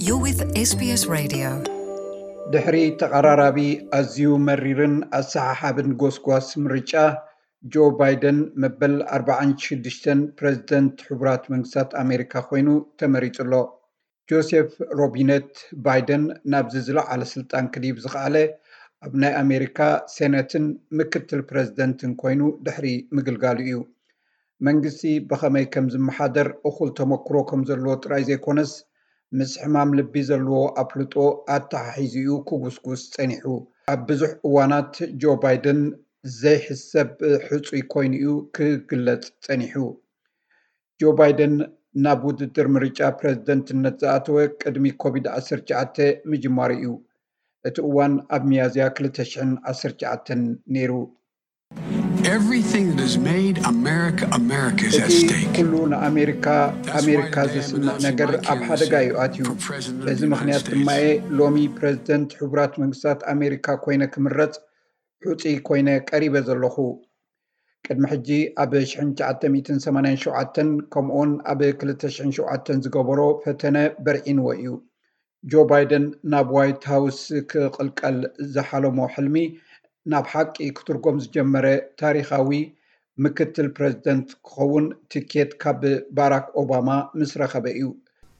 You're with SBS Radio. ድሕሪ ተቀራራቢ ኣዝዩ መሪርን ኣሰሓሓብን ጎስጓስ ምርጫ ጆ ባይደን መበል 46 ፕሬዝደንት ሕቡራት መንግስታት ኣሜሪካ ኮይኑ ተመሪጹሎ። ጆሴፍ ሮቢነት ባይደን ናብ ዝለዓለ ስልጣን ክዲብ ዝኽኣለ ኣብ ናይ ኣሜሪካ ሴነትን ምክትል ፕሬዝደንትን ኮይኑ ድሕሪ ምግልጋሉ እዩ። መንግስቲ ብኸመይ ከም ዝመሓደር እኹል ተመክሮ ከም ዘለዎ ጥራይ ዘይኮነስ ምስ ሕማም ልቢ ዘለዎ ኣፍልጦ ኣተሓሒዙ ክጉስጉስ ጸኒሑ። ኣብ ብዙሕ እዋናት ጆ ባይደን ዘይሕሰብ ሕጹይ ኮይኑ ክግለጽ ጸኒሑ። ጆ ባይደን ናብ ውድድር ምርጫ ፕሬዝደንትነት ዝኣተወ ቅድሚ ኮቪድ-19 ምጅማር እዩ። እቲ እዋን ኣብ ሚያዝያ 2019 ነይሩ። Everything that is made America is at stake. ኩሉ ንኣሜሪካ ዝስምዕ ነገር ኣብ ሓደጋ እዩ ኣትዩ። በዚ ምክንያት ድማ ሎሚ ፕሬዝደንት ሕቡራት መንግስታት ኣሜሪካ ኮይነ ክምረጽ ሕጹይ ኮይነ ቀሪበ ዘለኹ። ቅድሚ ሕጂ ኣብ 1987 ከምኡውን ኣብ 2007 ዝገበሮ ፈተነ በርዒንዎ እዩ። ጆ ባይደን ናብ ዋይት ሃውስ ክቕልቀል ዝሓለሞ ሕልሚ ናብ ሓቂ ክትርጎም ዝጀመረ ታሪኻዊ ምክትል ፕሬዝደንት ክኸውን ትኬት ካብ ባራክ ኦባማ ምስ ረኸበ እዩ።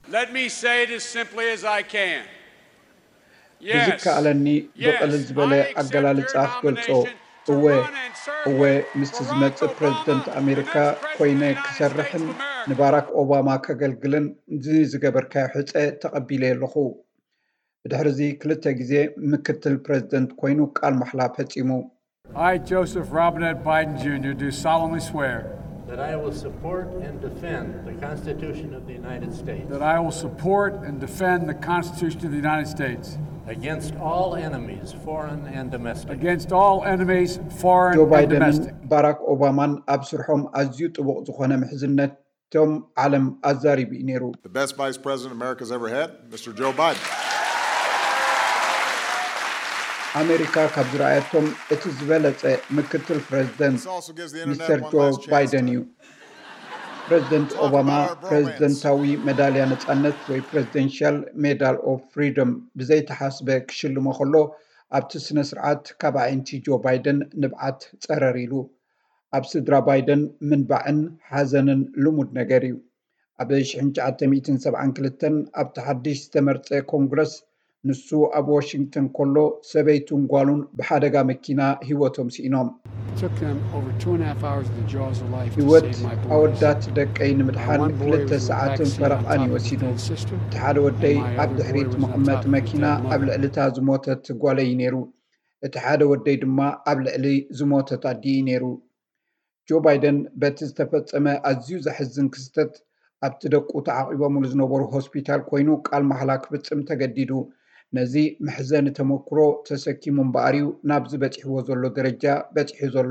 ብዝከኣለኒ ብቕልል ዝበለ ኣገላልጻ ክገልጾ እወ ምስቲ ዝመጽእ ፕሬዝደንት ኣሜሪካ ኮይነ ክሰርሕን ንባራክ ኦባማ ከገልግልን ዝገበርካዮ ሕፀ ተቐቢለ ኣለኹ። ብድሕሪዚ 2 ግዜ ምክትል ፕሬዝደንት ኮይኑ ቃል ማሕላ ፈጺሙ። I, Joseph Robinette Biden Jr., do solemnly swear that I will support and defend the Constitution of the United States. That I will support and defend the Constitution of the United States. Against all enemies, foreign and domestic. Against all enemies, foreign and domestic. ባራክ ኦባማን ኣብ ስርሖም ኣዝዩ ጥቡቕ ዝኾነ ምሕዝነቶም ዓለም ኣዛሪቡ ነይሩ። The best vice president America's ever had, Mr. Joe Biden. ኣሜሪካ ካብ ዝረኣየቶም እቲ ዝበለጸ ምክትል ፕሬዝደንት ሚስተር ጆ ባይደን እዩ። ፕሬዝደንት ኦባማ ፕሬዝደንታዊ ሜዳልያ ነጻነት ወይ ፕሬዝደንሻል ሜዳል ኦፍ ፍሪደም ብዘይተሓስበ ክሽልሞ ከሎ ኣብቲ ስነ ስርዓት ካብ ኣዒንቲ ጆ ባይደን ንብዓት ጸረር ኢሉ። ኣብ ስድራ ባይደን ምንባዕን ሓዘንን ልሙድ ነገር እዩ። ኣብ 1972 ኣብቲ ሓድሽ ዝተመርጸ ኮንግረስ ንሱ ኣብ ዋሽንግተን ከሎ ሰበይቱን ጓሉን ብሓደጋ መኪና ህይወቶም ሲኢኖም። ህይወት ኣወዳት ደቀይ ንምድሓን 2 ሰዓትን ፈረቓን ይወሲዱ። እቲ ሓደ ወደይ ኣብ ድሕሪት መቐመጢ መኪና ኣብ ልዕሊታ ዝሞተት ጓለይ ነይሩ። እቲ ሓደ ወደይ ድማ ኣብ ልዕሊ ዝሞተት ኣዲኢ ነይሩ። ጆ ባይደን በቲ ዝተፈጸመ ኣዝዩ ዘሕዝን ክስተት ኣብቲ ደቁ ተዓቂቦምሉ ዝነበሩ ሆስፒታል ኮይኑ ቃል ማሕላ ክፍጽም ተገዲዱ። ነዚ መሕዘኒ ተመክሮ ተሰኪሙ እምበኣርዩ ናብ ዝበፂሕዎ ዘሎ ደረጃ በፂሑ ዘሎ።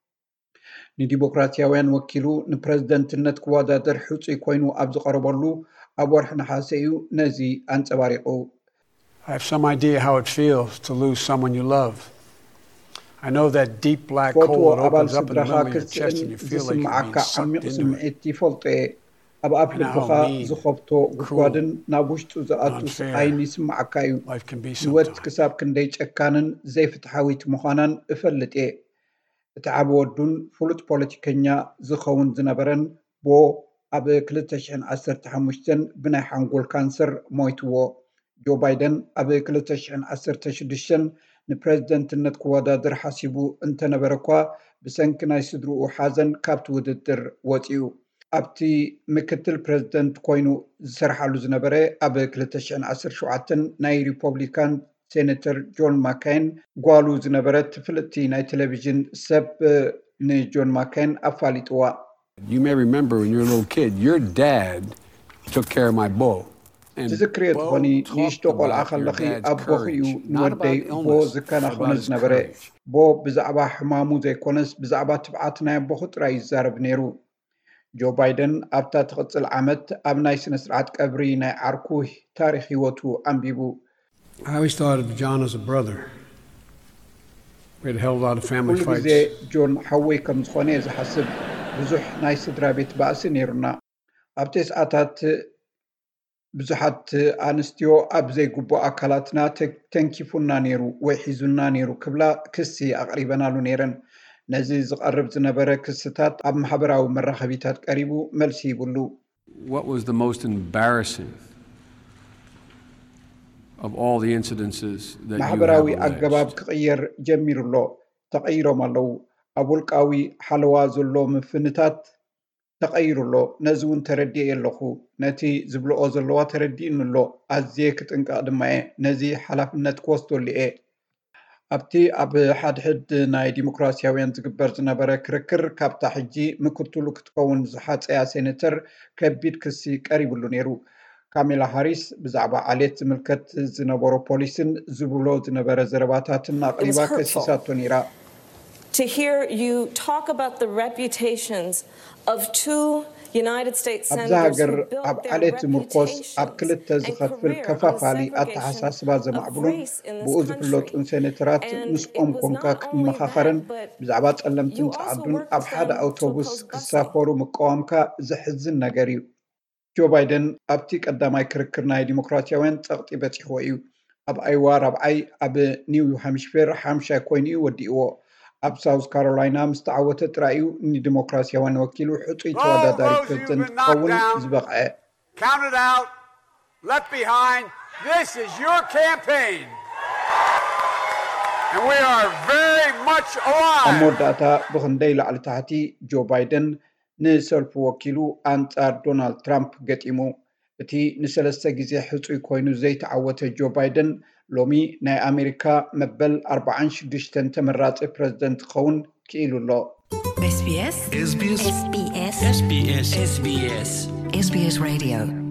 ንዲሞክራሲያውያን ወኪሉ ንፕሬዝደንትነት ክወዳደር ሕጹይ ኮይኑ ኣብ ዝቐረበሉ ኣብ ወርሒ ነሓሰ እዩ ነዚ ኣንጸባሪቑ። I have some idea how it feels to lose someone you love. I know that deep black hole that opens up in the middle of your chest and you feel like you're being sucked into it. ኣብ ኣፍልብኻ ዝኸብቶ ጉድጓድን ናብ ውሽጡ ዝኣቱ ስቃይን ይስማዓካ እዩ። ህይወት ክሳብ ክንደይ ጨካንን ዘይፍትሓዊት ምዃናን እፈልጥ እየ። እቲ ዓብ ወዱን ፍሉጥ ፖለቲከኛ ዝኸውን ዝነበረን ቦ ኣብ 2015 ብናይ ሓንጎል ካንሰር ሞይትዎ። ጆ ባይደን ኣብ 2016 ንፕሬዝደንትነት ክወዳደር ሓሲቡ እንተነበረ እኳ ብሰንኪ ናይ ስድርኡ ሓዘን ካብቲ ውድድር ወፂኡ። ኣብቲ ምክትል ፕሬዝደንት ኮይኑ ዝሰርሓሉ ዝነበረ ኣብ 2017 ናይ ሪፐብሊካን ሴኔተር ጆን ማካይን ጓሉ ዝነበረት ፍልጥቲ ናይ ቴሌቪዥን ሰብ ንጆን ማካይን ኣፋሊጥዋ። You may remember when you were a little kid, your dad took care of my bull. ትዝክርዮ ትኾኒ ንእሽቶ ቆልዓ ከለኺ ኣቦኺ እዩ ንወደይ ቦ ዝከናኸነ ዝነበረ። ቦ ብዛዕባ ሕማሙ ዘይኮነስ ብዛዕባ ትብዓት ናይ ኣቦኹ ጥራይ ይዛረብ ነይሩ። ጆ ባይደን ኣብታ ትቕፅል ዓመት ኣብ ናይ ስነ ስርዓት ቀብሪ ናይ ዓርኩ ታሪክ ህይወቱ ኣንቢቡ። I always thought of John as a brother. We had held a lot of family fights. ጆን ሓወይ ከም ዝኾነ ዝሓስብ ብዙሕ ናይ ስድራ ቤት ባእሲ ነይሩና። ኣብ 9 ብዙሓት ኣንስትዮ ኣብ ዘይግቡእ ኣካላትና ተንኪፉና ነይሩ ወይ ሒዙና ነይሩ ክብላ ክሲ ኣቕሪበናሉ ነይረን ነዚ ዝቐርብ ዝነበረ ክስታት ኣብ ማሕበራዊ መራኸቢታት ቀሪቡ መልሲ ይብሉ What was the most embarrassing of all the incidences that you have ማሕበራዊ alleged? ኣገባብ ክቕየር ጀሚሩሎ ተቐይሮም ኣለዉ ኣብ ውልቃዊ ሓለዋ ዘሎ ምፍንታት ተቐይሩሎ ነዚ እውን ተረዲእ ኣለኹ ነቲ ዝብልኦ ዘለዋ ተረዲእንሎ ኣዝየ ክጥንቀቕ ድማ ነዚ ሓላፍነት ክወስደሉ እየ ኣብቲ ኣብ ሓድሕድ ናይ ዲሞክራሲያውያን ዝግበር ዝነበረ ክርክር ካብታ ሕጂ ምክትሉ ክትከውን ዝሓፀያ ሴኔተር ከቢድ ክሲ ቀሪብሉ ነይሩ ካሜላ ሃሪስ ብዛዕባ ዓሌት ዝምልከት ዝነበሮ ፖሊስን ዝብሎ ዝነበረ ዘረባታትን ኣቕሪባ ከሲሳቶ ነይራ To hear you talk about the reputations of two United States senators who built their reputations ኣብ ክልተ ዝኸፍል ከፋፋሊ ኣተሓሳስባ ዘማዕብሉን ብኡ ዝፍለጡን ሴኔተራት ምስኦም ኮንካ ክትመኻኸርን ብዛዕባ ጸለምትን ጻዕዱን ኣብ ሓደ ኣውቶቡስ ክሳፈሩ ምቀዋምካ ዝሕዝን ነገር እዩ ጆ ባይደን ኣብቲ ቀዳማይ ክርክር ናይ ዲሞክራሲያውያን ጸቕጢ በፂሕዎ እዩ ኣብ ኣይዋ ራብዓይ ኣብ ኒው ሃምሽፌር ሓምሻይ ኮይኑ ወዲእዎ ኣብ ሳውዝ ካሮላይና ምስተዓወተ ጥራዩ ንዲሞክራሲያውያን ወኪሉ ሕፁይ ተወዳዳሪ ፕሬዝደንት ክኸውን ዝበቕዐ Count it out, left behind, this is your campaign. And we are very much alive. ኣብ መወዳእታ ብክንደይ ላዕሊ ታሕቲ ጆ ባይደን ንሰልፊ ወኪሉ ኣንጻር ዶናልድ ትራምፕ ገጢሙ እቲ ንሰለስተ ግዜ ሕፁይ ኮይኑ ዘይተዓወተ ጆ ባይደን ሎሚ ናይ ኣሜሪካ መበል 46 ተመራፂ ፕሬዝደንት ክኸውን ክኢሉሎ SBS Radio